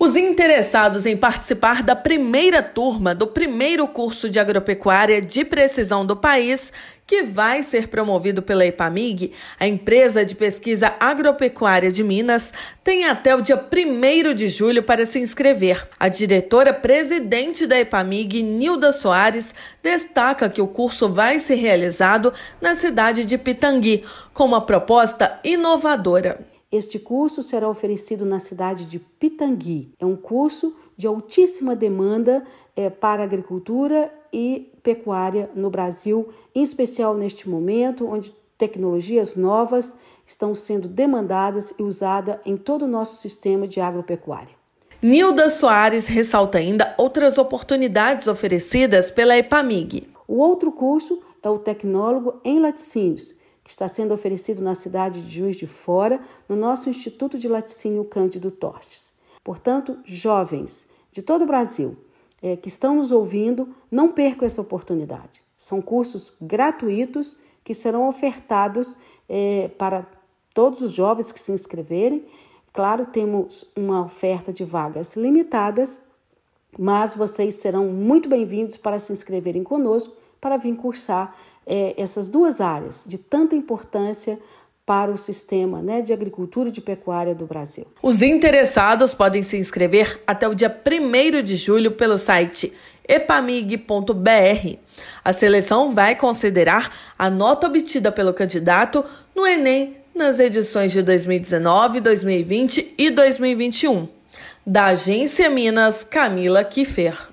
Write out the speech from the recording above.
Os interessados em participar da primeira turma do primeiro curso de agropecuária de precisão do país, que vai ser promovido pela EPAMIG, a empresa de pesquisa agropecuária de Minas, tem até o dia 1º de julho para se inscrever. A diretora-presidente da EPAMIG, Nilda Soares, destaca que o curso vai ser realizado na cidade de Pitangui, com uma proposta inovadora. Este curso será oferecido na cidade de Pitangui. É um curso de altíssima demanda para a agricultura e pecuária no Brasil, em especial neste momento, onde tecnologias novas estão sendo demandadas e usadas em todo o nosso sistema de agropecuária. Nilda Soares ressalta ainda outras oportunidades oferecidas pela EPAMIG. O outro curso é o Tecnólogo em Laticínios, que está sendo oferecido na cidade de Juiz de Fora, no nosso Instituto de Laticínio Cândido Tostes. Portanto, jovens de todo o Brasil que estão nos ouvindo, não percam essa oportunidade. São cursos gratuitos que serão ofertados para todos os jovens que se inscreverem. Claro, temos uma oferta de vagas limitadas, mas vocês serão muito bem-vindos para se inscreverem conosco para vir cursar essas duas áreas de tanta importância para o sistema de agricultura e de pecuária do Brasil. Os interessados podem se inscrever até o dia 1º de julho pelo site epamig.br. A seleção vai considerar a nota obtida pelo candidato no Enem nas edições de 2019, 2020 e 2021. Da Agência Minas, Camila Kiffer.